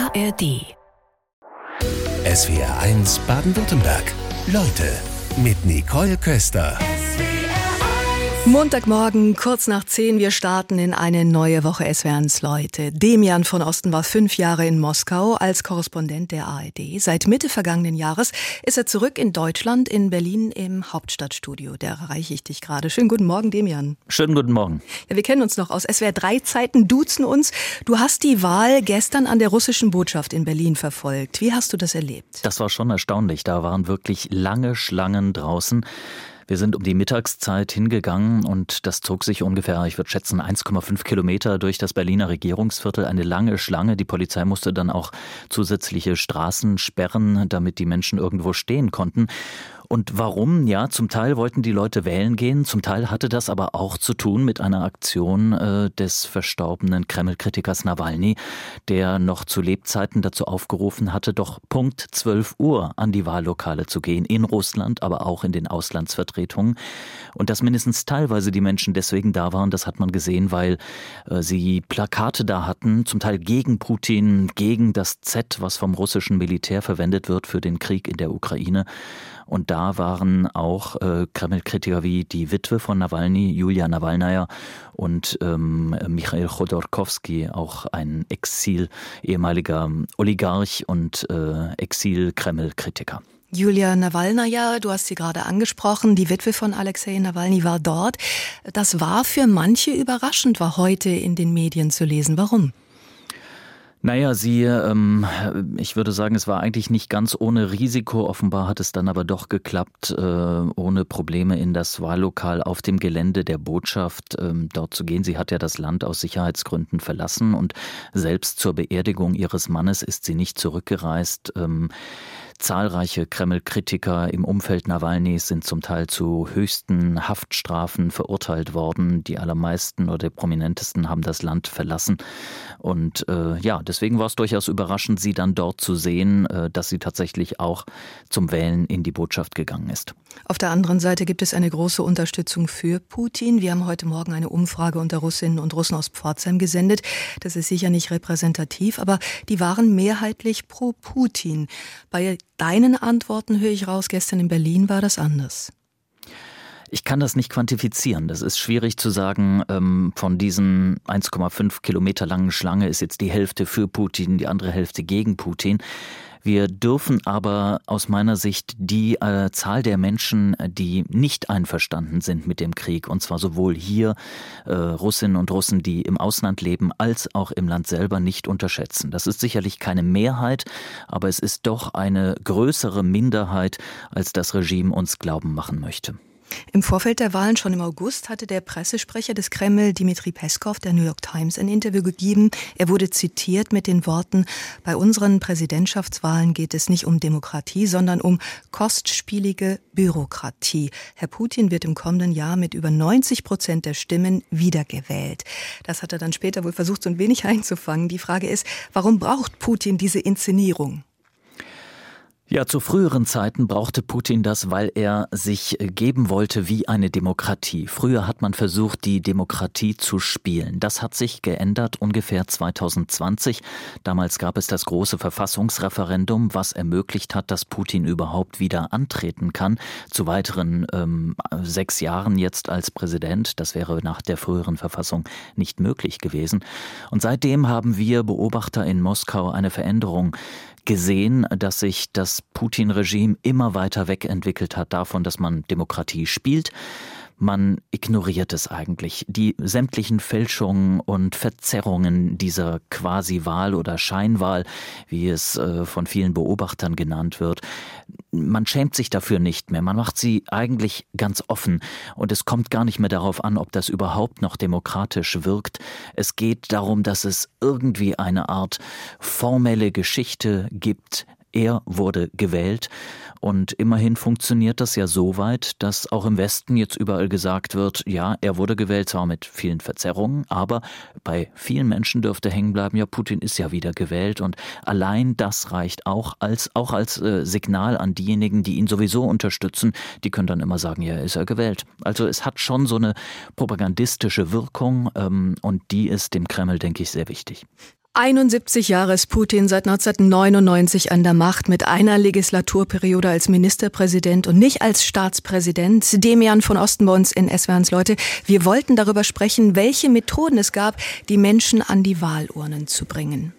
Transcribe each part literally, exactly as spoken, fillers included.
A R D. S W R eins Baden-Württemberg. Leute mit Nicole Köster. Montagmorgen, kurz nach zehn, wir starten in eine neue Woche S W R eins Leute. Demian von Osten war fünf Jahre in Moskau als Korrespondent der A R D. Seit Mitte vergangenen Jahres ist er zurück in Deutschland, in Berlin im Hauptstadtstudio. Da erreiche ich dich gerade. Schönen guten Morgen, Demian. Schönen guten Morgen. Ja, wir kennen uns noch aus S W R drei Zeiten, duzen uns. Du hast die Wahl gestern an der russischen Botschaft in Berlin verfolgt. Wie hast du das erlebt? Das war schon erstaunlich. Da waren wirklich lange Schlangen draußen. Wir sind um die Mittagszeit hingegangen und das zog sich ungefähr, ich würde schätzen, eins Komma fünf Kilometer durch das Berliner Regierungsviertel. Eine lange Schlange. Die Polizei musste dann auch zusätzliche Straßen sperren, damit die Menschen irgendwo stehen konnten. Und warum? Ja, zum Teil wollten die Leute wählen gehen, zum Teil hatte das aber auch zu tun mit einer Aktion äh, des verstorbenen Kreml-Kritikers Nawalny, der noch zu Lebzeiten dazu aufgerufen hatte, doch Punkt zwölf Uhr an die Wahllokale zu gehen, in Russland, aber auch in den Auslandsvertretungen. Und dass mindestens teilweise die Menschen deswegen da waren, das hat man gesehen, weil äh, sie Plakate da hatten, zum Teil gegen Putin, gegen das Z, was vom russischen Militär verwendet wird für den Krieg in der Ukraine. Und da waren auch äh, Kreml-Kritiker wie die Witwe von Nawalny, Julia Nawalnaja, und ähm, Michail Chodorkowski, auch ein Exil, ehemaliger Oligarch und äh, Exil-Kreml-Kritiker. Julia Nawalnaja, du hast sie gerade angesprochen, die Witwe von Alexei Nawalny war dort. Das war für manche überraschend, war heute in den Medien zu lesen. Warum? Naja, sie, ähm, ich würde sagen, es war eigentlich nicht ganz ohne Risiko. Offenbar hat es dann aber doch geklappt, äh, ohne Probleme in das Wahllokal auf dem Gelände der Botschaft ähm, dort zu gehen. Sie hat ja das Land aus Sicherheitsgründen verlassen und selbst zur Beerdigung ihres Mannes ist sie nicht zurückgereist. Ähm, Zahlreiche Kreml-Kritiker im Umfeld Nawalnys sind zum Teil zu höchsten Haftstrafen verurteilt worden. Die allermeisten oder die prominentesten haben das Land verlassen. Und äh, ja, deswegen war es durchaus überraschend, sie dann dort zu sehen, äh, dass sie tatsächlich auch zum Wählen in die Botschaft gegangen ist. Auf der anderen Seite gibt es eine große Unterstützung für Putin. Wir haben heute Morgen eine Umfrage unter Russinnen und Russen aus Pforzheim gesendet. Das ist sicher nicht repräsentativ, aber die waren mehrheitlich pro Putin. Bei deinen Antworten höre ich raus, gestern in Berlin war das anders. Ich kann das nicht quantifizieren. Das ist schwierig zu sagen, ähm, von diesen eins Komma fünf Kilometer langen Schlange ist jetzt die Hälfte für Putin, die andere Hälfte gegen Putin. Wir dürfen aber aus meiner Sicht die äh, Zahl der Menschen, die nicht einverstanden sind mit dem Krieg, und zwar sowohl hier äh, Russinnen und Russen, die im Ausland leben, als auch im Land selber, nicht unterschätzen. Das ist sicherlich keine Mehrheit, aber es ist doch eine größere Minderheit, als das Regime uns glauben machen möchte. Im Vorfeld der Wahlen, schon im August, hatte der Pressesprecher des Kreml, Dmitri Peskov, der New York Times, ein Interview gegeben. Er wurde zitiert mit den Worten: Bei unseren Präsidentschaftswahlen geht es nicht um Demokratie, sondern um kostspielige Bürokratie. Herr Putin wird im kommenden Jahr mit über neunzig Prozent der Stimmen wiedergewählt. Das hat er dann später wohl versucht, so ein wenig einzufangen. Die Frage ist, warum braucht Putin diese Inszenierung? Ja, zu früheren Zeiten brauchte Putin das, weil er sich geben wollte wie eine Demokratie. Früher hat man versucht, die Demokratie zu spielen. Das hat sich geändert ungefähr zwanzig zwanzig. Damals gab es das große Verfassungsreferendum, was ermöglicht hat, dass Putin überhaupt wieder antreten kann. Zu weiteren ähm, sechs Jahren jetzt als Präsident. Das wäre nach der früheren Verfassung nicht möglich gewesen. Und seitdem haben wir Beobachter in Moskau eine Veränderung gesehen, dass sich das Putin-Regime immer weiter wegentwickelt hat davon, dass man Demokratie spielt. Man ignoriert es eigentlich. Die sämtlichen Fälschungen und Verzerrungen dieser Quasi-Wahl oder Scheinwahl, wie es äh, von vielen Beobachtern genannt wird, man schämt sich dafür nicht mehr. Man macht sie eigentlich ganz offen. Und es kommt gar nicht mehr darauf an, ob das überhaupt noch demokratisch wirkt. Es geht darum, dass es irgendwie eine Art formelle Geschichte gibt. Er wurde gewählt und immerhin funktioniert das ja so weit, dass auch im Westen jetzt überall gesagt wird, ja, er wurde gewählt, zwar mit vielen Verzerrungen, aber bei vielen Menschen dürfte hängen bleiben, ja, Putin ist ja wieder gewählt und allein das reicht auch als, auch als äh, Signal an diejenigen, die ihn sowieso unterstützen, die können dann immer sagen, ja, ist er gewählt. Also es hat schon so eine propagandistische Wirkung ähm, und die ist dem Kreml, denke ich, sehr wichtig. einundsiebzig Jahre ist Putin seit neunzehnhundertneunundneunzig an der Macht mit einer Legislaturperiode als Ministerpräsident und nicht als Staatspräsident. Demian von Osten bei uns in S W R eins Leute. Wir wollten darüber sprechen, welche Methoden es gab, die Menschen an die Wahlurnen zu bringen.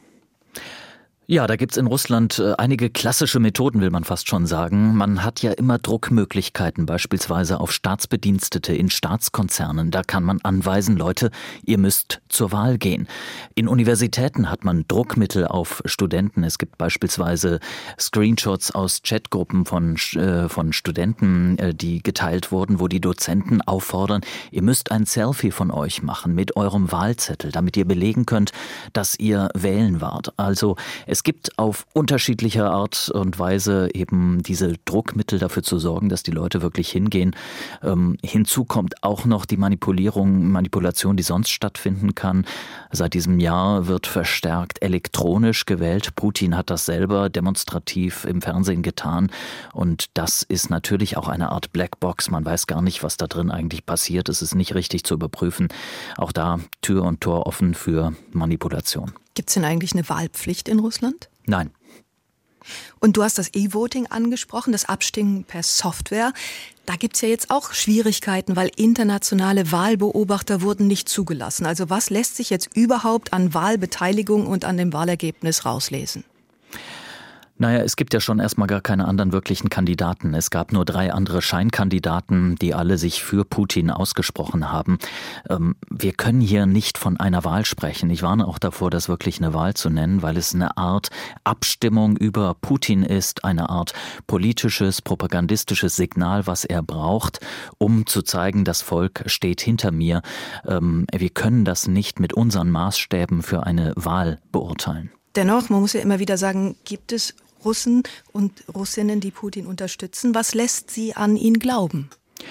Ja, da gibt's in Russland einige klassische Methoden, will man fast schon sagen. Man hat ja immer Druckmöglichkeiten, beispielsweise auf Staatsbedienstete in Staatskonzernen. Da kann man anweisen, Leute, ihr müsst zur Wahl gehen. In Universitäten hat man Druckmittel auf Studenten. Es gibt beispielsweise Screenshots aus Chatgruppen von, äh, von Studenten, äh, die geteilt wurden, wo die Dozenten auffordern, ihr müsst ein Selfie von euch machen mit eurem Wahlzettel, damit ihr belegen könnt, dass ihr wählen wart. Also es Es gibt auf unterschiedliche Art und Weise eben diese Druckmittel dafür zu sorgen, dass die Leute wirklich hingehen. Ähm, hinzu kommt auch noch die Manipulierung, Manipulation, die sonst stattfinden kann. Seit diesem Jahr wird verstärkt elektronisch gewählt. Putin hat das selber demonstrativ im Fernsehen getan. Und das ist natürlich auch eine Art Blackbox. Man weiß gar nicht, was da drin eigentlich passiert. Es ist nicht richtig zu überprüfen. Auch da Tür und Tor offen für Manipulation. Gibt es denn eigentlich eine Wahlpflicht in Russland? Nein. Und du hast das E-Voting angesprochen, das Abstimmen per Software. Da gibt es ja jetzt auch Schwierigkeiten, weil internationale Wahlbeobachter wurden nicht zugelassen. Also was lässt sich jetzt überhaupt an Wahlbeteiligung und an dem Wahlergebnis rauslesen? Naja, es gibt ja schon erstmal gar keine anderen wirklichen Kandidaten. Es gab nur drei andere Scheinkandidaten, die alle sich für Putin ausgesprochen haben. Ähm, wir können hier nicht von einer Wahl sprechen. Ich warne auch davor, das wirklich eine Wahl zu nennen, weil es eine Art Abstimmung über Putin ist, eine Art politisches, propagandistisches Signal, was er braucht, um zu zeigen, das Volk steht hinter mir. Ähm, wir können das nicht mit unseren Maßstäben für eine Wahl beurteilen. Dennoch, man muss ja immer wieder sagen, gibt es Russen und Russinnen, die Putin unterstützen. Was lässt sie an ihn glauben?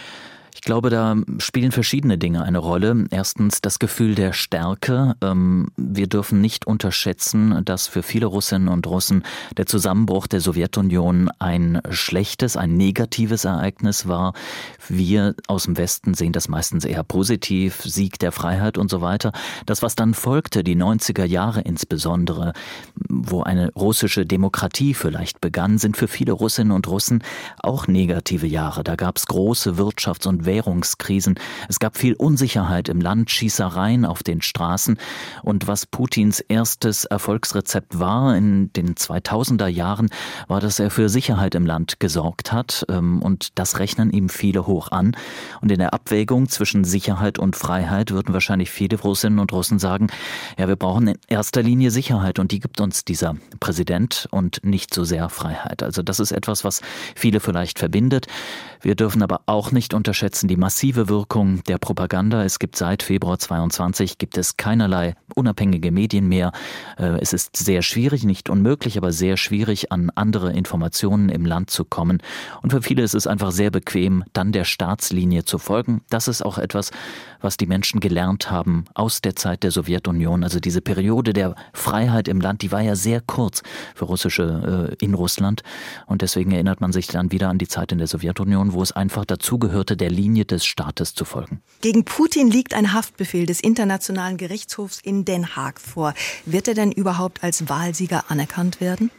Ich glaube, da spielen verschiedene Dinge eine Rolle. Erstens das Gefühl der Stärke. Wir dürfen nicht unterschätzen, dass für viele Russinnen und Russen der Zusammenbruch der Sowjetunion ein schlechtes, ein negatives Ereignis war. Wir aus dem Westen sehen das meistens eher positiv, Sieg der Freiheit und so weiter. Das, was dann folgte, die neunziger Jahre insbesondere, wo eine russische Demokratie vielleicht begann, sind für viele Russinnen und Russen auch negative Jahre. Da gab es große Wirtschafts- und Währungskrisen. Es gab viel Unsicherheit im Land, Schießereien auf den Straßen. Und was Putins erstes Erfolgsrezept war in den zweitausender Jahren, war, dass er für Sicherheit im Land gesorgt hat. Und das rechnen ihm viele hoch an. Und in der Abwägung zwischen Sicherheit und Freiheit würden wahrscheinlich viele Russinnen und Russen sagen, ja, wir brauchen in erster Linie Sicherheit und die gibt uns dieser Präsident und nicht so sehr Freiheit. Also das ist etwas, was viele vielleicht verbindet. Wir dürfen aber auch nicht unterschätzen die massive Wirkung der Propaganda. Es gibt seit Februar zweiundzwanzig gibt es keinerlei unabhängige Medien mehr. Es ist sehr schwierig, nicht unmöglich, aber sehr schwierig, an andere Informationen im Land zu kommen. Und für viele ist es einfach sehr bequem, dann der Staatslinie zu folgen. Das ist auch etwas, was die Menschen gelernt haben aus der Zeit der Sowjetunion. Also diese Periode der Freiheit im Land, die war ja sehr kurz für Russische äh, in Russland. Und deswegen erinnert man sich dann wieder an die Zeit in der Sowjetunion, wo es einfach dazugehörte, der Linie des Staates zu folgen. Gegen Putin liegt ein Haftbefehl des Internationalen Gerichtshofs in Den Haag vor. Wird er denn überhaupt als Wahlsieger anerkannt werden?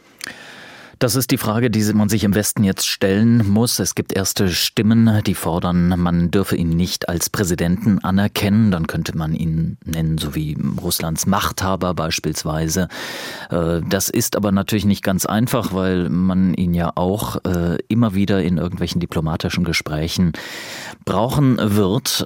Das ist die Frage, die man sich im Westen jetzt stellen muss. Es gibt erste Stimmen, die fordern, man dürfe ihn nicht als Präsidenten anerkennen. Dann könnte man ihn nennen, so wie Russlands Machthaber beispielsweise. Das ist aber natürlich nicht ganz einfach, weil man ihn ja auch immer wieder in irgendwelchen diplomatischen Gesprächen brauchen wird.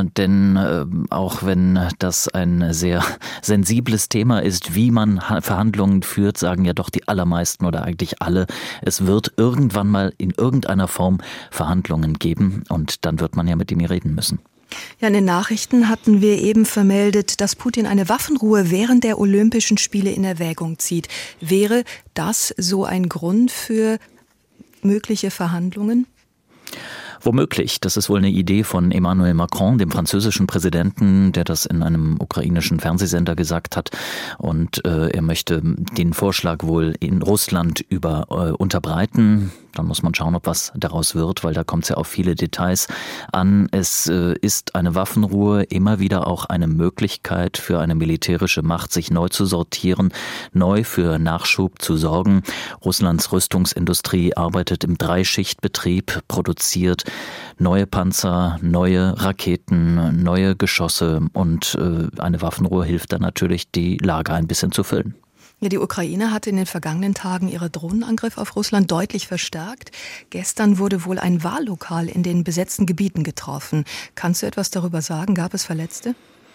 Denn auch wenn das ein sehr sensibles Thema ist, wie man Verhandlungen führt, sagen ja doch die allermeisten oder eigentlich alle, alle, es wird irgendwann mal in irgendeiner Form Verhandlungen geben und dann wird man ja mit ihm reden müssen. Ja, in den Nachrichten hatten wir eben vermeldet, dass Putin eine Waffenruhe während der Olympischen Spiele in Erwägung zieht. Wäre das so ein Grund für mögliche Verhandlungen? Womöglich. Das ist wohl eine Idee von Emmanuel Macron, dem französischen Präsidenten, der das in einem ukrainischen Fernsehsender gesagt hat. Und äh, er möchte den Vorschlag wohl in Russland über äh, unterbreiten. Dann muss man schauen, ob was daraus wird, weil da kommt es ja auf viele Details an. Es äh, ist eine Waffenruhe immer wieder auch eine Möglichkeit für eine militärische Macht, sich neu zu sortieren, neu für Nachschub zu sorgen. Russlands Rüstungsindustrie arbeitet im Dreischichtbetrieb, produziert neue Panzer, neue Raketen, neue Geschosse und äh, eine Waffenruhe hilft dann natürlich, die Lager ein bisschen zu füllen. Ja, die Ukraine hatte in den vergangenen Tagen ihre Drohnenangriff auf Russland deutlich verstärkt. Gestern wurde wohl ein Wahllokal in den besetzten Gebieten getroffen. Kannst du etwas darüber sagen? Gab es Verletzte?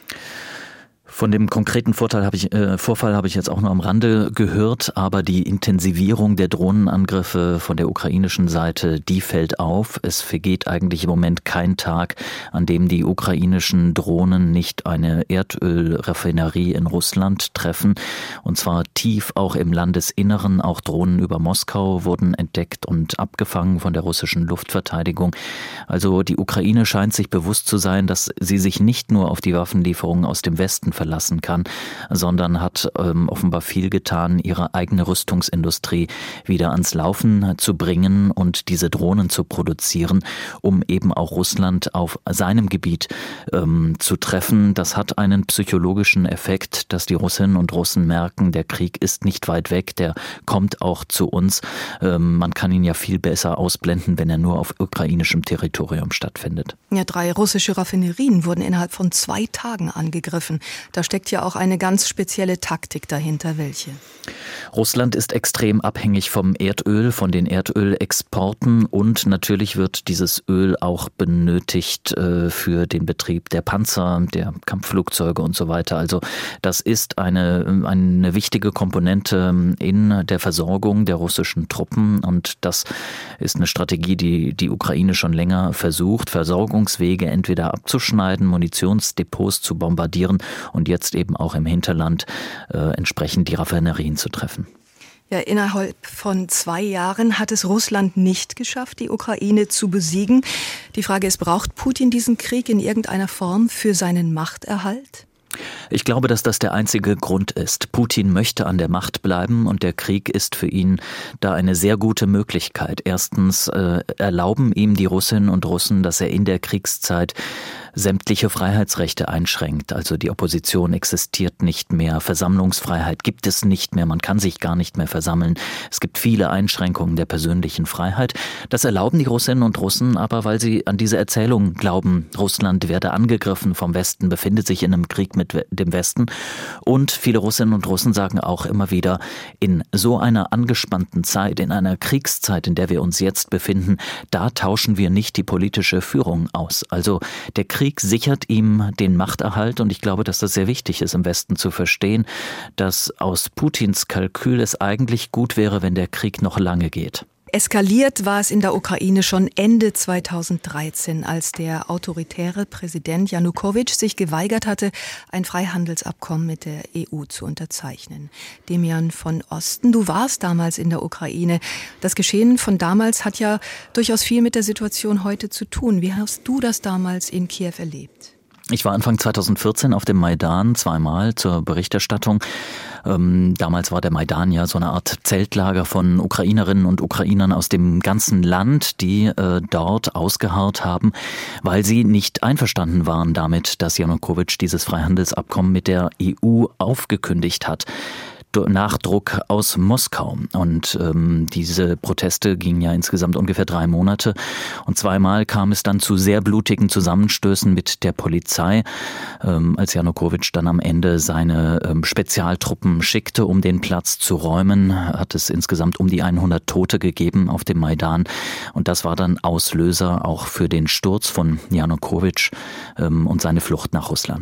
Von dem konkreten Vorteil habe ich, äh, Vorfall habe ich jetzt auch nur am Rande gehört, aber die Intensivierung der Drohnenangriffe von der ukrainischen Seite, die fällt auf. Es vergeht eigentlich im Moment kein Tag, an dem die ukrainischen Drohnen nicht eine Erdölraffinerie in Russland treffen. Und zwar tief auch im Landesinneren. Auch Drohnen über Moskau wurden entdeckt und abgefangen von der russischen Luftverteidigung. Also die Ukraine scheint sich bewusst zu sein, dass sie sich nicht nur auf die Waffenlieferungen aus dem Westen verlassen kann, sondern hat ähm, offenbar viel getan, ihre eigene Rüstungsindustrie wieder ans Laufen zu bringen und diese Drohnen zu produzieren, um eben auch Russland auf seinem Gebiet ähm, zu treffen. Das hat einen psychologischen Effekt, dass die Russinnen und Russen merken, der Krieg ist nicht weit weg, der kommt auch zu uns. Ähm, man kann ihn ja viel besser ausblenden, wenn er nur auf ukrainischem Territorium stattfindet. Ja, drei russische Raffinerien wurden innerhalb von zwei Tagen angegriffen. Da steckt ja auch eine ganz spezielle Taktik dahinter. Welche? Russland ist extrem abhängig vom Erdöl, von den Erdölexporten und natürlich wird dieses Öl auch benötigt äh, für den Betrieb der Panzer, der Kampfflugzeuge und so weiter. Also das ist eine, eine wichtige Komponente in der Versorgung der russischen Truppen und das ist eine Strategie, die die Ukraine schon länger versucht, Versorgungswege entweder abzuschneiden, Munitionsdepots zu bombardieren und jetzt eben auch im Hinterland äh, entsprechend die Raffinerien zu treffen. Ja, innerhalb von zwei Jahren hat es Russland nicht geschafft, die Ukraine zu besiegen. Die Frage ist, braucht Putin diesen Krieg in irgendeiner Form für seinen Machterhalt? Ich glaube, dass das der einzige Grund ist. Putin möchte an der Macht bleiben und der Krieg ist für ihn da eine sehr gute Möglichkeit. Erstens äh, erlauben ihm die Russinnen und Russen, dass er in der Kriegszeit sämtliche Freiheitsrechte einschränkt. Also die Opposition existiert nicht mehr, Versammlungsfreiheit gibt es nicht mehr, man kann sich gar nicht mehr versammeln. Es gibt viele Einschränkungen der persönlichen Freiheit. Das erlauben die Russinnen und Russen aber, weil sie an diese Erzählung glauben, Russland werde angegriffen vom Westen, befindet sich in einem Krieg mit dem Westen. Und viele Russinnen und Russen sagen auch immer wieder, in so einer angespannten Zeit, in einer Kriegszeit, in der wir uns jetzt befinden, da tauschen wir nicht die politische Führung aus. Also der Krieg Krieg sichert ihm den Machterhalt und ich glaube, dass das sehr wichtig ist, im Westen zu verstehen, dass aus Putins Kalkül es eigentlich gut wäre, wenn der Krieg noch lange geht. Eskaliert war es in der Ukraine schon Ende zweitausenddreizehn, als der autoritäre Präsident Janukowitsch sich geweigert hatte, ein Freihandelsabkommen mit der E U zu unterzeichnen. Demian von Osten, du warst damals in der Ukraine. Das Geschehen von damals hat ja durchaus viel mit der Situation heute zu tun. Wie hast du das damals in Kiew erlebt? Ich war Anfang zweitausendvierzehn auf dem Maidan zweimal zur Berichterstattung. Ähm, damals war der Maidan ja so eine Art Zeltlager von Ukrainerinnen und Ukrainern aus dem ganzen Land, die äh, dort ausgeharrt haben, weil sie nicht einverstanden waren damit, dass Janukowitsch dieses Freihandelsabkommen mit der E U aufgekündigt hat. Nachdruck aus Moskau. Und ähm, diese Proteste gingen ja insgesamt ungefähr drei Monate. Und zweimal kam es dann zu sehr blutigen Zusammenstößen mit der Polizei, ähm, als Janukowitsch dann am Ende seine ähm, Spezialtruppen schickte, um den Platz zu räumen. Hat es insgesamt um die hundert Tote gegeben auf dem Maidan. Und das war dann Auslöser auch für den Sturz von Janukowitsch ähm, und seine Flucht nach Russland.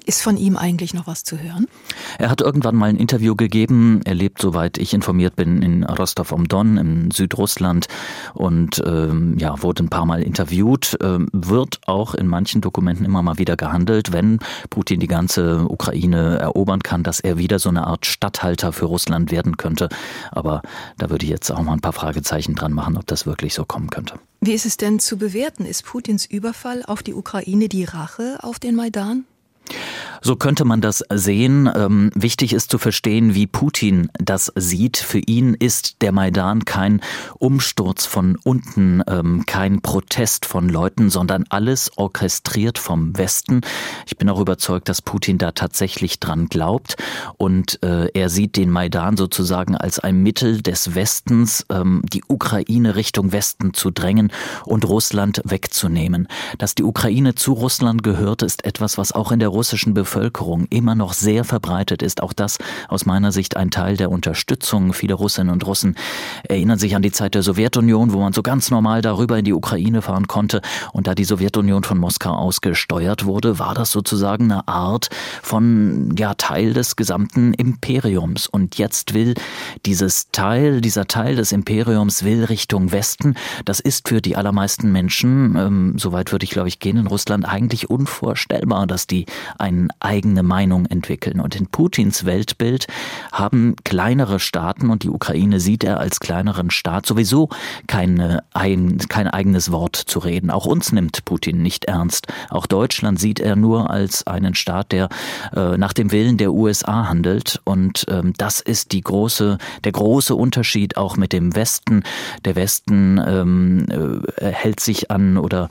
Ist von ihm eigentlich noch was zu hören? Er hat irgendwann mal ein Interview gegeben. Er lebt, soweit ich informiert bin, in Rostov-on-Don in Südrussland und ähm, ja, wurde ein paar Mal interviewt. Ähm, wird auch in manchen Dokumenten immer mal wieder gehandelt, wenn Putin die ganze Ukraine erobern kann, dass er wieder so eine Art Statthalter für Russland werden könnte. Aber da würde ich jetzt auch mal ein paar Fragezeichen dran machen, ob das wirklich so kommen könnte. Wie ist es denn zu bewerten? Ist Putins Überfall auf die Ukraine die Rache auf den Maidan? So könnte man das sehen. Ähm, wichtig ist zu verstehen, wie Putin das sieht. Für ihn ist der Maidan kein Umsturz von unten, ähm, kein Protest von Leuten, sondern alles orchestriert vom Westen. Ich bin auch überzeugt, dass Putin da tatsächlich dran glaubt. Und äh, er sieht den Maidan sozusagen als ein Mittel des Westens, ähm, die Ukraine Richtung Westen zu drängen und Russland wegzunehmen. Dass die Ukraine zu Russland gehört, ist etwas, was auch in der russischen Bevölkerung immer noch sehr verbreitet ist. Auch das aus meiner Sicht ein Teil der Unterstützung. Viele Russinnen und Russen erinnern sich an die Zeit der Sowjetunion, wo man so ganz normal darüber in die Ukraine fahren konnte. Und da die Sowjetunion von Moskau aus gesteuert wurde, war das sozusagen eine Art von, ja, Teil des gesamten Imperiums. Und jetzt will dieses Teil, dieser Teil des Imperiums will Richtung Westen. Das ist für die allermeisten Menschen, ähm, soweit würde ich glaube ich gehen, in Russland eigentlich unvorstellbar, dass die eine eigene Meinung entwickeln. Und in Putins Weltbild haben kleinere Staaten, und die Ukraine sieht er als kleineren Staat, sowieso keine, ein, kein eigenes Wort zu reden. Auch uns nimmt Putin nicht ernst. Auch Deutschland sieht er nur als einen Staat, der äh, nach dem Willen der U S A handelt. Und ähm, das ist die große, der große Unterschied auch mit dem Westen. Der Westen ähm, äh, hält sich an oder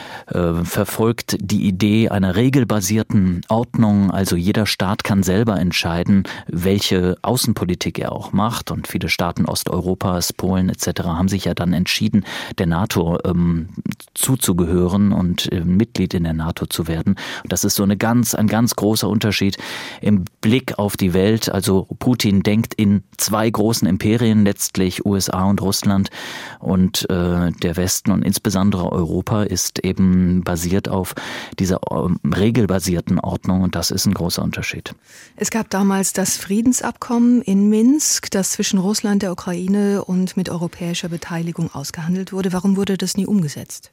verfolgt die Idee einer regelbasierten Ordnung. Also jeder Staat kann selber entscheiden, welche Außenpolitik er auch macht. Und viele Staaten Osteuropas, Polen et cetera haben sich ja dann entschieden, der NATO ähm, zuzugehören und äh, Mitglied in der NATO zu werden. Und das ist so eine ganz, ein ganz großer Unterschied im Blick auf die Welt. Also Putin denkt in zwei großen Imperien, letztlich U S A und Russland, und äh, der Westen und insbesondere Europa ist eben basiert auf dieser regelbasierten Ordnung, und das ist ein großer Unterschied. Es gab damals das Friedensabkommen in Minsk, das zwischen Russland, der Ukraine und mit europäischer Beteiligung ausgehandelt wurde. Warum wurde das nie umgesetzt?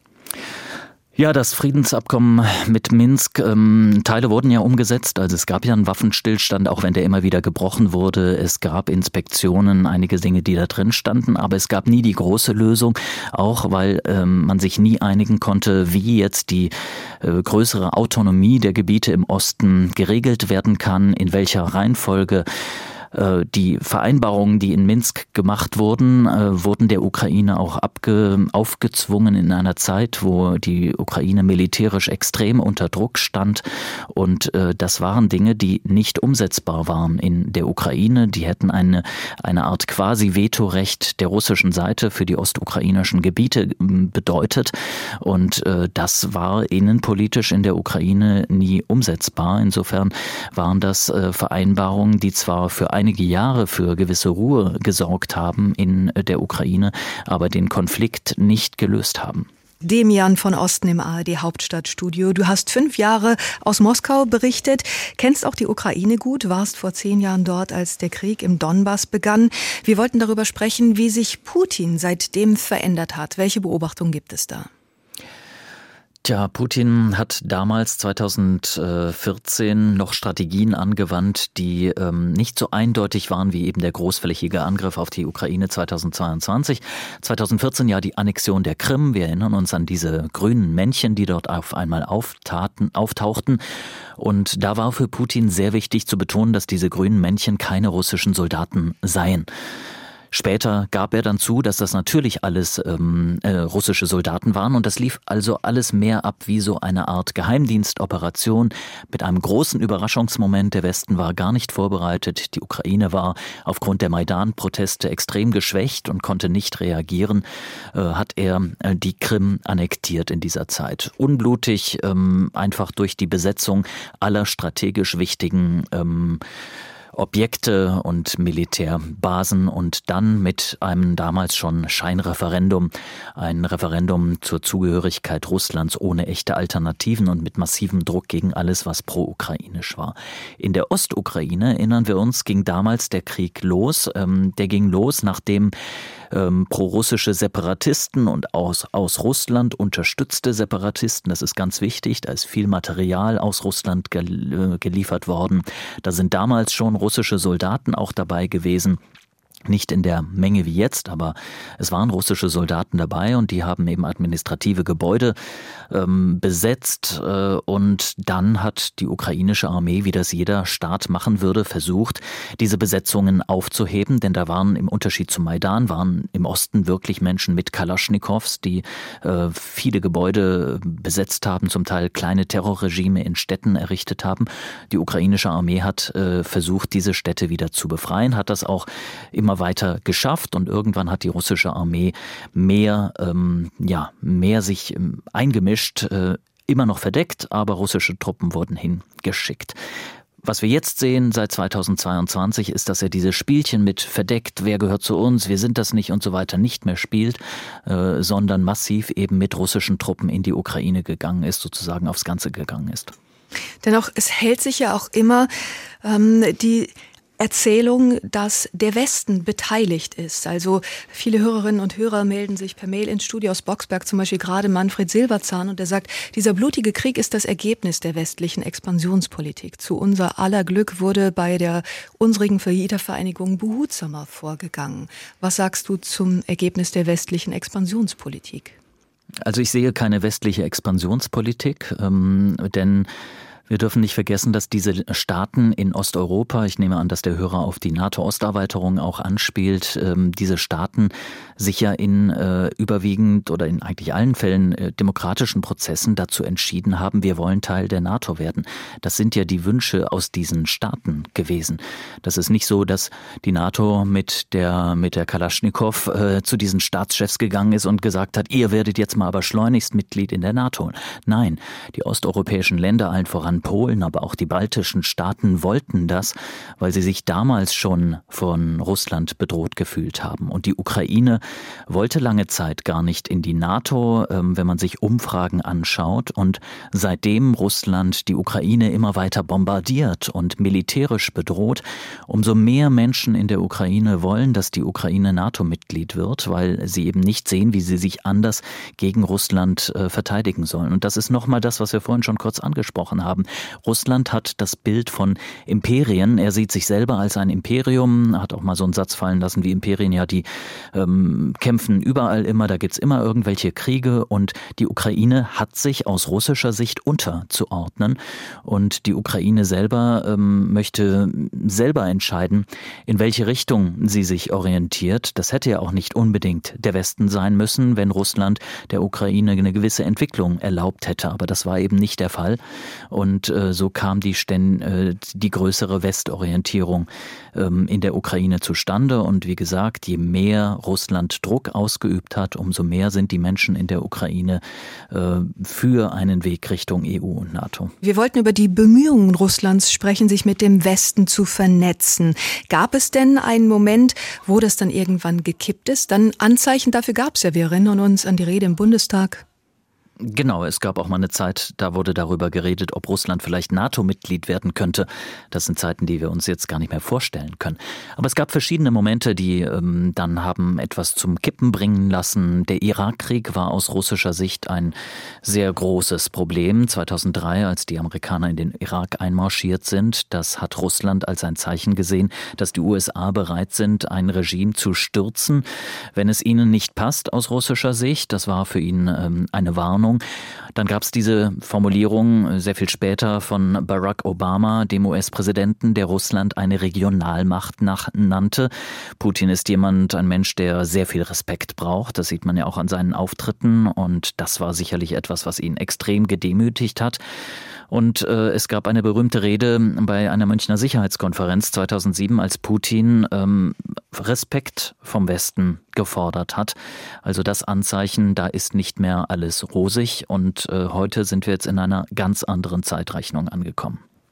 Ja, das Friedensabkommen mit Minsk, ähm, Teile wurden ja umgesetzt, also es gab ja einen Waffenstillstand, auch wenn der immer wieder gebrochen wurde. Es gab Inspektionen, einige Dinge, die da drin standen, aber es gab nie die große Lösung, auch weil ähm, man sich nie einigen konnte, wie jetzt die äh, größere Autonomie der Gebiete im Osten geregelt werden kann, in welcher Reihenfolge. Die Vereinbarungen, die in Minsk gemacht wurden, wurden der Ukraine auch abge- aufgezwungen in einer Zeit, wo die Ukraine militärisch extrem unter Druck stand. Und das waren Dinge, die nicht umsetzbar waren in der Ukraine. Die hätten eine, eine Art quasi Vetorecht der russischen Seite für die ostukrainischen Gebiete bedeutet. Und das war innenpolitisch in der Ukraine nie umsetzbar. Insofern waren das Vereinbarungen, die zwar für einige Jahre für gewisse Ruhe gesorgt haben in der Ukraine, aber den Konflikt nicht gelöst haben. Demian von Osten im A R D Hauptstadtstudio. Du hast fünf Jahre aus Moskau berichtet, kennst auch die Ukraine gut, warst vor zehn Jahren dort, als der Krieg im Donbass begann. Wir wollten darüber sprechen, wie sich Putin seitdem verändert hat. Welche Beobachtungen gibt es da? Tja, Putin hat damals zweitausendvierzehn noch Strategien angewandt, die ähm, nicht so eindeutig waren wie eben der großflächige Angriff auf die Ukraine zweitausendzweiundzwanzig. zweitausendvierzehn ja die Annexion der Krim. Wir erinnern uns an diese grünen Männchen, die dort auf einmal auftaten, auftauchten. Und da war für Putin sehr wichtig zu betonen, dass diese grünen Männchen keine russischen Soldaten seien. Später gab er dann zu, dass das natürlich alles ähm, äh, russische Soldaten waren, und das lief also alles mehr ab wie so eine Art Geheimdienstoperation mit einem großen Überraschungsmoment. Der Westen war gar nicht vorbereitet. Die Ukraine war aufgrund der Maidan-Proteste extrem geschwächt und konnte nicht reagieren. Äh, hat er äh, die Krim annektiert in dieser Zeit. Unblutig, ähm, einfach durch die Besetzung aller strategisch wichtigen ähm, Objekte und Militärbasen und dann mit einem damals schon Scheinreferendum, ein Referendum zur Zugehörigkeit Russlands ohne echte Alternativen und mit massivem Druck gegen alles, was pro-ukrainisch war. In der Ostukraine, erinnern wir uns, ging damals der Krieg los. Ähm, der ging los, nachdem ähm, pro-russische Separatisten und aus, aus Russland unterstützte Separatisten, das ist ganz wichtig, da ist viel Material aus Russland gel- geliefert worden. Da sind damals schon russische Soldaten auch dabei gewesen. Nicht in der Menge wie jetzt, aber es waren russische Soldaten dabei und die haben eben administrative Gebäude ähm, besetzt äh, und dann hat die ukrainische Armee, wie das jeder Staat machen würde, versucht, diese Besetzungen aufzuheben, denn da waren im Unterschied zum Maidan, waren im Osten wirklich Menschen mit Kalaschnikows, die äh, viele Gebäude besetzt haben, zum Teil kleine Terrorregime in Städten errichtet haben. Die ukrainische Armee hat äh, versucht, diese Städte wieder zu befreien, hat das auch immer weiter geschafft und irgendwann hat die russische Armee mehr, ähm, ja, mehr sich ähm, eingemischt, äh, immer noch verdeckt, aber russische Truppen wurden hingeschickt. Was wir jetzt sehen seit zweitausendzweiundzwanzig ist, dass er diese Spielchen mit verdeckt, wer gehört zu uns, wir sind das nicht und so weiter nicht mehr spielt, äh, sondern massiv eben mit russischen Truppen in die Ukraine gegangen ist, sozusagen aufs Ganze gegangen ist. Dennoch, es hält sich ja auch immer ähm, die Erzählung, dass der Westen beteiligt ist. Also viele Hörerinnen und Hörer melden sich per Mail ins Studio aus Boxberg, zum Beispiel gerade Manfred Silberzahn, und der sagt, dieser blutige Krieg ist das Ergebnis der westlichen Expansionspolitik. Zu unser aller Glück wurde bei der unsrigen Wiedervereinigung behutsamer vorgegangen. Was sagst du zum Ergebnis der westlichen Expansionspolitik? Also ich sehe keine westliche Expansionspolitik, ähm, denn wir dürfen nicht vergessen, dass diese Staaten in Osteuropa, ich nehme an, dass der Hörer auf die NATO-Osterweiterung auch anspielt, ähm, diese Staaten sich ja in äh, überwiegend oder in eigentlich allen Fällen äh, demokratischen Prozessen dazu entschieden haben, wir wollen Teil der NATO werden. Das sind ja die Wünsche aus diesen Staaten gewesen. Das ist nicht so, dass die NATO mit der mit der Kalaschnikow äh, zu diesen Staatschefs gegangen ist und gesagt hat, ihr werdet jetzt mal aber schleunigst Mitglied in der NATO. Nein, die osteuropäischen Länder, allen voran Polen, aber auch die baltischen Staaten wollten das, weil sie sich damals schon von Russland bedroht gefühlt haben. Und die Ukraine wollte lange Zeit gar nicht in die NATO, wenn man sich Umfragen anschaut. Und seitdem Russland die Ukraine immer weiter bombardiert und militärisch bedroht, umso mehr Menschen in der Ukraine wollen, dass die Ukraine NATO-Mitglied wird, weil sie eben nicht sehen, wie sie sich anders gegen Russland äh, verteidigen sollen. Und das ist nochmal das, was wir vorhin schon kurz angesprochen haben. Russland hat das Bild von Imperien. Er sieht sich selber als ein Imperium, hat auch mal so einen Satz fallen lassen, wie Imperien, ja, die ähm, kämpfen überall immer, da gibt's immer irgendwelche Kriege und die Ukraine hat sich aus russischer Sicht unterzuordnen und die Ukraine selber ähm, möchte selber entscheiden, in welche Richtung sie sich orientiert. Das hätte ja auch nicht unbedingt der Westen sein müssen, wenn Russland der Ukraine eine gewisse Entwicklung erlaubt hätte, aber das war eben nicht der Fall. Und äh, so kam die, Sten- äh, die größere Westorientierung ähm, in der Ukraine zustande. Und wie gesagt, je mehr Russland Druck ausgeübt hat, umso mehr sind die Menschen in der Ukraine äh, für einen Weg Richtung E U und NATO. Wir wollten über die Bemühungen Russlands sprechen, sich mit dem Westen zu vernetzen. Gab es denn einen Moment, wo das dann irgendwann gekippt ist? Dann Anzeichen dafür gab es ja. Wir erinnern uns an die Rede im Bundestag. Genau, es gab auch mal eine Zeit, da wurde darüber geredet, ob Russland vielleicht NATO-Mitglied werden könnte. Das sind Zeiten, die wir uns jetzt gar nicht mehr vorstellen können. Aber es gab verschiedene Momente, die ähm, dann haben etwas zum Kippen bringen lassen. Der Irakkrieg war aus russischer Sicht ein sehr großes Problem. zweitausenddrei, als die Amerikaner in den Irak einmarschiert sind, das hat Russland als ein Zeichen gesehen, dass die U S A bereit sind, ein Regime zu stürzen, wenn es ihnen nicht passt aus russischer Sicht. Das war für ihn ähm, eine Warnung. Dann gab es diese Formulierung sehr viel später von Barack Obama, dem U S-Präsidenten, der Russland eine Regionalmacht nach, nannte. Putin ist jemand, ein Mensch, der sehr viel Respekt braucht. Das sieht man ja auch an seinen Auftritten. Und das war sicherlich etwas, was ihn extrem gedemütigt hat. Und äh, es gab eine berühmte Rede bei einer Münchner Sicherheitskonferenz zweitausendsieben, als Putin ähm, Respekt vom Westen gefordert hat. Also das Anzeichen, da ist nicht mehr alles rosig und äh, heute sind wir jetzt in einer ganz anderen Zeitrechnung angekommen.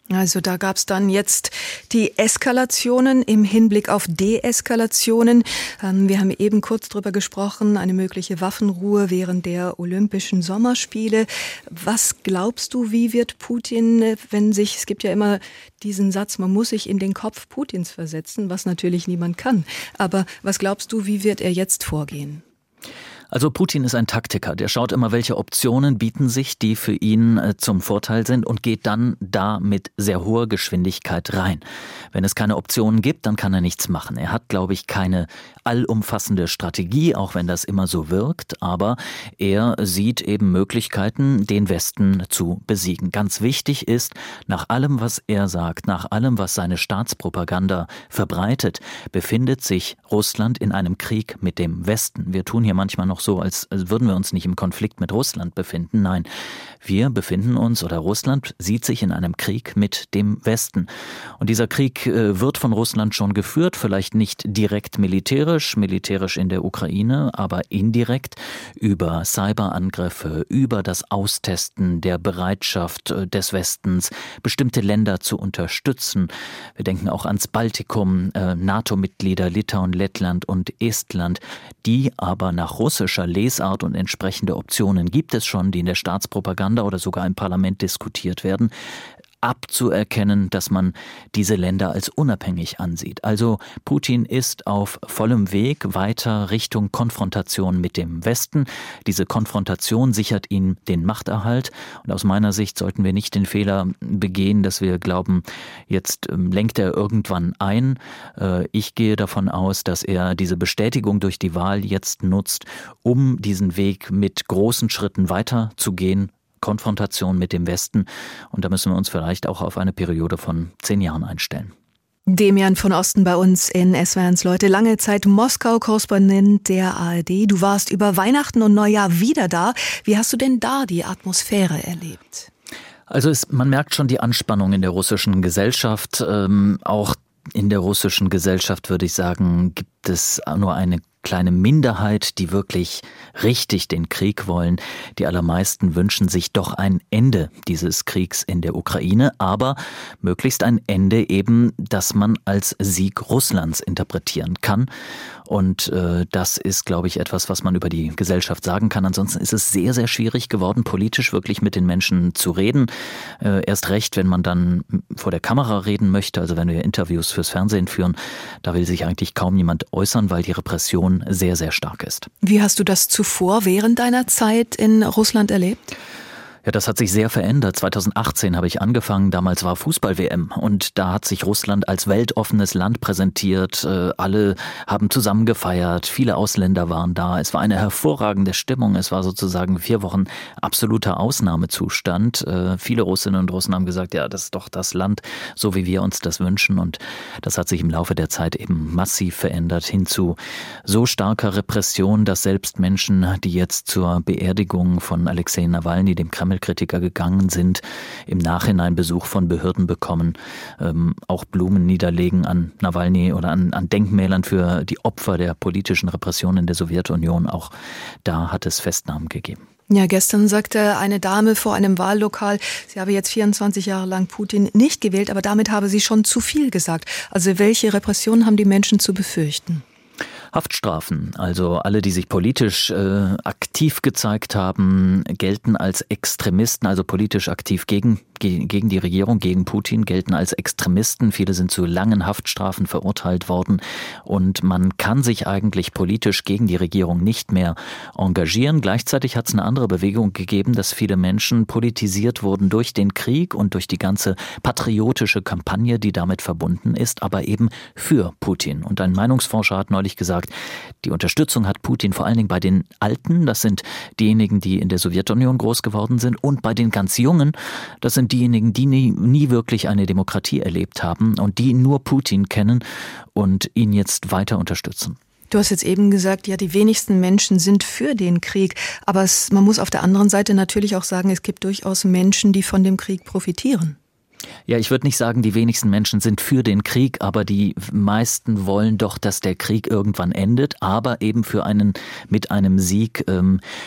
Also da gab es dann jetzt die Eskalationen im Hinblick auf Deeskalationen. Ähm, wir haben eben kurz drüber gesprochen, eine mögliche Waffenruhe während der Olympischen Sommerspiele. Was glaubst du, wie wird Putin, wenn sich, es gibt ja immer diesen Satz, man muss sich in den Kopf Putins versetzen, was natürlich niemand kann. Aber was glaubst du, wie wird er jetzt vorgehen? Also Putin ist ein Taktiker, der schaut immer, welche Optionen bieten sich, die für ihn äh, zum Vorteil sind und geht dann da mit sehr hoher Geschwindigkeit rein. Wenn es keine Optionen gibt, dann kann er nichts machen. Er hat, glaube ich, keine allumfassende Strategie, auch wenn das immer so wirkt, aber er sieht eben Möglichkeiten, den Westen zu besiegen. Ganz wichtig ist, nach allem, was er sagt, nach allem, was seine Staatspropaganda verbreitet, befindet sich Russland in einem Krieg mit dem Westen. Wir tun hier manchmal noch so, als würden wir uns nicht im Konflikt mit Russland befinden. Nein, wir befinden uns, oder Russland sieht sich in einem Krieg mit dem Westen. Und dieser Krieg äh, wird von Russland schon geführt, vielleicht nicht direkt militärisch, militärisch in der Ukraine, aber indirekt über Cyberangriffe, über das Austesten der Bereitschaft äh, des Westens, bestimmte Länder zu unterstützen. Wir denken auch ans Baltikum, äh, NATO-Mitglieder Litauen, Lettland und Estland, die aber nach russischer Lesart und entsprechende Optionen gibt es schon, die in der Staatspropaganda oder sogar im Parlament diskutiert werden, abzuerkennen, dass man diese Länder als unabhängig ansieht. Also Putin ist auf vollem Weg weiter Richtung Konfrontation mit dem Westen. Diese Konfrontation sichert ihm den Machterhalt. Und aus meiner Sicht sollten wir nicht den Fehler begehen, dass wir glauben, jetzt lenkt er irgendwann ein. Ich gehe davon aus, dass er diese Bestätigung durch die Wahl jetzt nutzt, um diesen Weg mit großen Schritten weiterzugehen. Konfrontation mit dem Westen. Und da müssen wir uns vielleicht auch auf eine Periode von zehn Jahren einstellen. Demian von Osten bei uns in S W R eins Leute, lange Zeit Moskau-Korrespondent der A R D. Du warst über Weihnachten und Neujahr wieder da. Wie hast du denn da die Atmosphäre erlebt? Also es, man merkt schon die Anspannung in der russischen Gesellschaft. Ähm, auch in der russischen Gesellschaft, würde ich sagen, gibt es nur eine kleine Minderheit, die wirklich richtig den Krieg wollen. Die allermeisten wünschen sich doch ein Ende dieses Kriegs in der Ukraine, aber möglichst ein Ende eben, das man als Sieg Russlands interpretieren kann. Und äh, das ist, glaube ich, etwas, was man über die Gesellschaft sagen kann. Ansonsten ist es sehr, sehr schwierig geworden, politisch wirklich mit den Menschen zu reden. Äh, erst recht, wenn man dann vor der Kamera reden möchte, also wenn wir Interviews fürs Fernsehen führen, da will sich eigentlich kaum jemand äußern, weil die Repression sehr, sehr stark ist. Wie hast du das zuvor während deiner Zeit in Russland erlebt? Ja, das hat sich sehr verändert. zweitausendachtzehn habe ich angefangen, damals war Fußball-W M und da hat sich Russland als weltoffenes Land präsentiert. Alle haben zusammen gefeiert, viele Ausländer waren da. Es war eine hervorragende Stimmung. Es war sozusagen vier Wochen absoluter Ausnahmezustand. Viele Russinnen und Russen haben gesagt, ja, das ist doch das Land, so wie wir uns das wünschen. Und das hat sich im Laufe der Zeit eben massiv verändert hin zu so starker Repression, dass selbst Menschen, die jetzt zur Beerdigung von Alexei Nawalny, dem Kreml Kritiker gegangen sind, im Nachhinein Besuch von Behörden bekommen, ähm, auch Blumen niederlegen an Nawalny oder an, an Denkmälern für die Opfer der politischen Repression in der Sowjetunion. Auch da hat es Festnahmen gegeben. Ja, gestern sagte eine Dame vor einem Wahllokal, sie habe jetzt vierundzwanzig Jahre lang Putin nicht gewählt, aber damit habe sie schon zu viel gesagt. Also welche Repressionen haben die Menschen zu befürchten? Haftstrafen, also alle, die sich politisch äh, aktiv gezeigt haben, gelten als Extremisten, also politisch aktiv gegen, ge- gegen die Regierung, gegen Putin, gelten als Extremisten. Viele sind zu langen Haftstrafen verurteilt worden und man kann sich eigentlich politisch gegen die Regierung nicht mehr engagieren. Gleichzeitig hat es eine andere Bewegung gegeben, dass viele Menschen politisiert wurden durch den Krieg und durch die ganze patriotische Kampagne, die damit verbunden ist, aber eben für Putin. Und ein Meinungsforscher hat neulich gesagt, die Unterstützung hat Putin vor allen Dingen bei den Alten, das sind diejenigen, die in der Sowjetunion groß geworden sind, und bei den ganz Jungen, das sind diejenigen, die nie, nie wirklich eine Demokratie erlebt haben und die nur Putin kennen und ihn jetzt weiter unterstützen. Du hast jetzt eben gesagt, ja, die wenigsten Menschen sind für den Krieg, aber es, man muss auf der anderen Seite natürlich auch sagen, es gibt durchaus Menschen, die von dem Krieg profitieren. Ja, ich würde nicht sagen, die wenigsten Menschen sind für den Krieg, aber die meisten wollen doch, dass der Krieg irgendwann endet, aber eben für einen, mit einem Sieg ähm,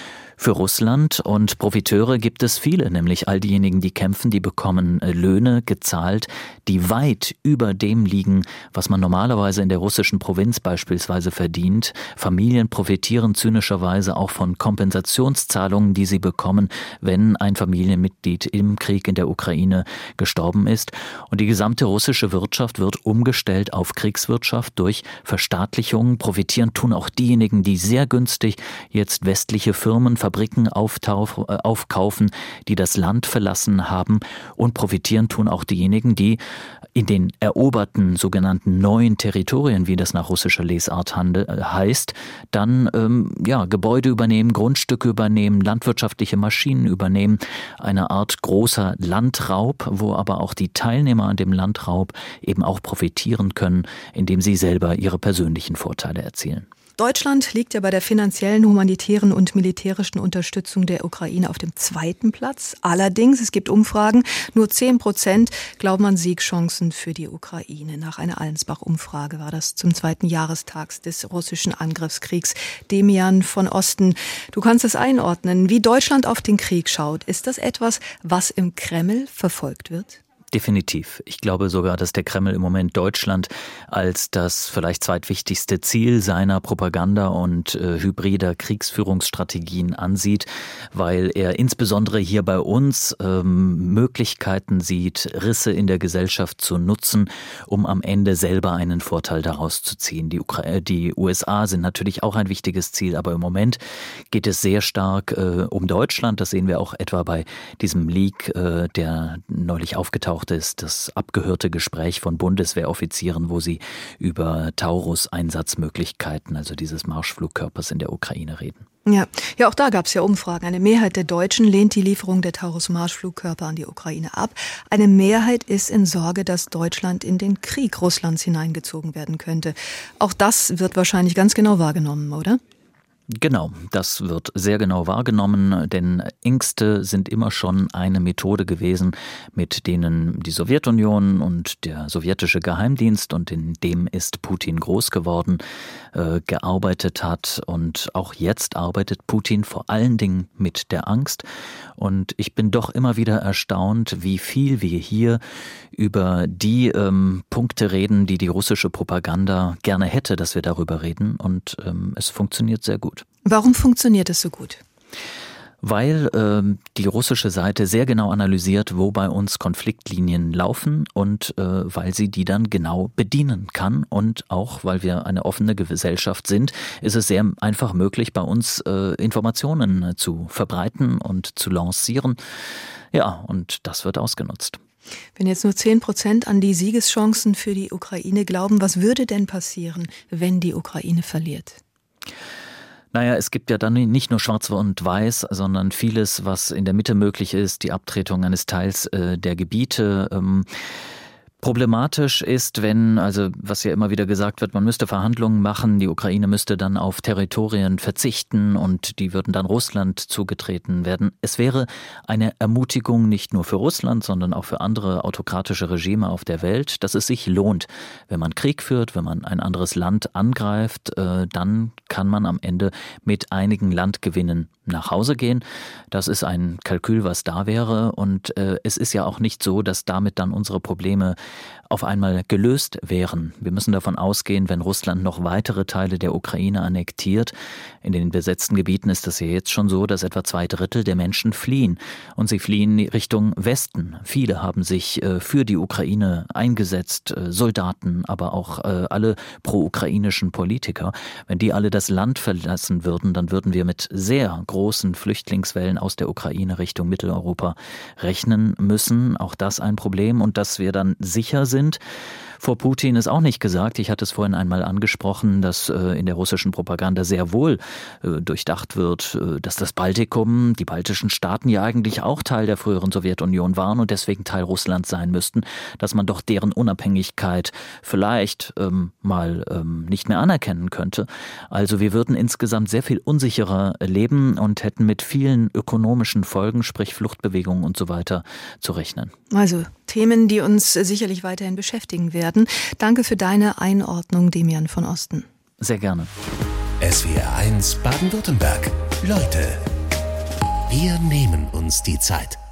Für Russland, und Profiteure gibt es viele, nämlich all diejenigen, die kämpfen, die bekommen Löhne gezahlt, die weit über dem liegen, was man normalerweise in der russischen Provinz beispielsweise verdient. Familien profitieren zynischerweise auch von Kompensationszahlungen, die sie bekommen, wenn ein Familienmitglied im Krieg in der Ukraine gestorben ist. Und die gesamte russische Wirtschaft wird umgestellt auf Kriegswirtschaft durch Verstaatlichungen. Profitieren tun auch diejenigen, die sehr günstig jetzt westliche Firmen, Fabriken auftauf, äh, aufkaufen, die das Land verlassen haben, und profitieren tun auch diejenigen, die in den eroberten sogenannten neuen Territorien, wie das nach russischer Lesart handel, äh, heißt, dann ähm, ja, Gebäude übernehmen, Grundstücke übernehmen, landwirtschaftliche Maschinen übernehmen, eine Art großer Landraub, wo aber auch die Teilnehmer an dem Landraub eben auch profitieren können, indem sie selber ihre persönlichen Vorteile erzielen. Deutschland liegt ja bei der finanziellen, humanitären und militärischen Unterstützung der Ukraine auf dem zweiten Platz. Allerdings, es gibt Umfragen, nur zehn Prozent glauben an Siegchancen für die Ukraine. Nach einer Allensbach-Umfrage war das zum zweiten Jahrestag des russischen Angriffskriegs. Demian von Osten, du kannst es einordnen, wie Deutschland auf den Krieg schaut. Ist das etwas, was im Kreml verfolgt wird? Definitiv. Ich glaube sogar, dass der Kreml im Moment Deutschland als das vielleicht zweitwichtigste Ziel seiner Propaganda und äh, hybrider Kriegsführungsstrategien ansieht, weil er insbesondere hier bei uns ähm, Möglichkeiten sieht, Risse in der Gesellschaft zu nutzen, um am Ende selber einen Vorteil daraus zu ziehen. Die, Ukra- die U S A sind natürlich auch ein wichtiges Ziel, aber im Moment geht es sehr stark äh, um Deutschland. Das sehen wir auch etwa bei diesem Leak, äh, der neulich aufgetaucht ist, das abgehörte Gespräch von Bundeswehroffizieren, wo sie über Taurus-Einsatzmöglichkeiten, also dieses Marschflugkörpers in der Ukraine, reden. Ja, ja, auch da gab es ja Umfragen. Eine Mehrheit der Deutschen lehnt die Lieferung der Taurus-Marschflugkörper an die Ukraine ab. Eine Mehrheit ist in Sorge, dass Deutschland in den Krieg Russlands hineingezogen werden könnte. Auch das wird wahrscheinlich ganz genau wahrgenommen, oder? Genau, das wird sehr genau wahrgenommen, denn Ängste sind immer schon eine Methode gewesen, mit denen die Sowjetunion und der sowjetische Geheimdienst, und in dem ist Putin groß geworden, äh, gearbeitet hat. Und auch jetzt arbeitet Putin vor allen Dingen mit der Angst. Und ich bin doch immer wieder erstaunt, wie viel wir hier über die ähm, Punkte reden, die die russische Propaganda gerne hätte, dass wir darüber reden. Und ähm, es funktioniert sehr gut. Warum funktioniert es so gut? Weil äh, die russische Seite sehr genau analysiert, wo bei uns Konfliktlinien laufen, und äh, weil sie die dann genau bedienen kann. Und auch, weil wir eine offene Gesellschaft sind, ist es sehr einfach möglich, bei uns äh, Informationen äh, zu verbreiten und zu lancieren. Ja, und das wird ausgenutzt. Wenn jetzt nur zehn Prozent an die Siegeschancen für die Ukraine glauben, was würde denn passieren, wenn die Ukraine verliert? Naja, es gibt ja dann nicht nur Schwarz und Weiß, sondern vieles, was in der Mitte möglich ist, die Abtretung eines Teils äh, der Gebiete. Ähm, Problematisch ist, wenn, also was ja immer wieder gesagt wird, man müsste Verhandlungen machen, die Ukraine müsste dann auf Territorien verzichten und die würden dann Russland zugetreten werden. Es wäre eine Ermutigung nicht nur für Russland, sondern auch für andere autokratische Regime auf der Welt, dass es sich lohnt. Wenn man Krieg führt, wenn man ein anderes Land angreift, äh, dann kann man am Ende mit einigen Landgewinnen nach Hause gehen. Das ist ein Kalkül, was da wäre, und äh, es ist ja auch nicht so, dass damit dann unsere Probleme auf einmal gelöst wären. Wir müssen davon ausgehen, wenn Russland noch weitere Teile der Ukraine annektiert, in den besetzten Gebieten ist das ja jetzt schon so, dass etwa zwei Drittel der Menschen fliehen. Und sie fliehen Richtung Westen. Viele haben sich äh, für die Ukraine eingesetzt, äh, Soldaten, aber auch äh, alle pro-ukrainischen Politiker. Wenn die alle das Land verlassen würden, dann würden wir mit sehr großen Flüchtlingswellen aus der Ukraine Richtung Mitteleuropa rechnen müssen. Auch das ein Problem. Und dass wir dann sicher sind vor Putin ist auch nicht gesagt. Ich hatte es vorhin einmal angesprochen, dass äh, in der russischen Propaganda sehr wohl äh, durchdacht wird, äh, dass das Baltikum, die baltischen Staaten ja eigentlich auch Teil der früheren Sowjetunion waren und deswegen Teil Russlands sein müssten, dass man doch deren Unabhängigkeit vielleicht ähm, mal ähm, nicht mehr anerkennen könnte. Also wir würden insgesamt sehr viel unsicherer leben und hätten mit vielen ökonomischen Folgen, sprich Fluchtbewegungen und so weiter, zu rechnen. Also Themen, die uns sicherlich weiterhin beschäftigen werden. Danke für deine Einordnung, Demian von Osten. Sehr gerne. S W R eins Baden-Württemberg. Leute Wir nehmen uns die Zeit.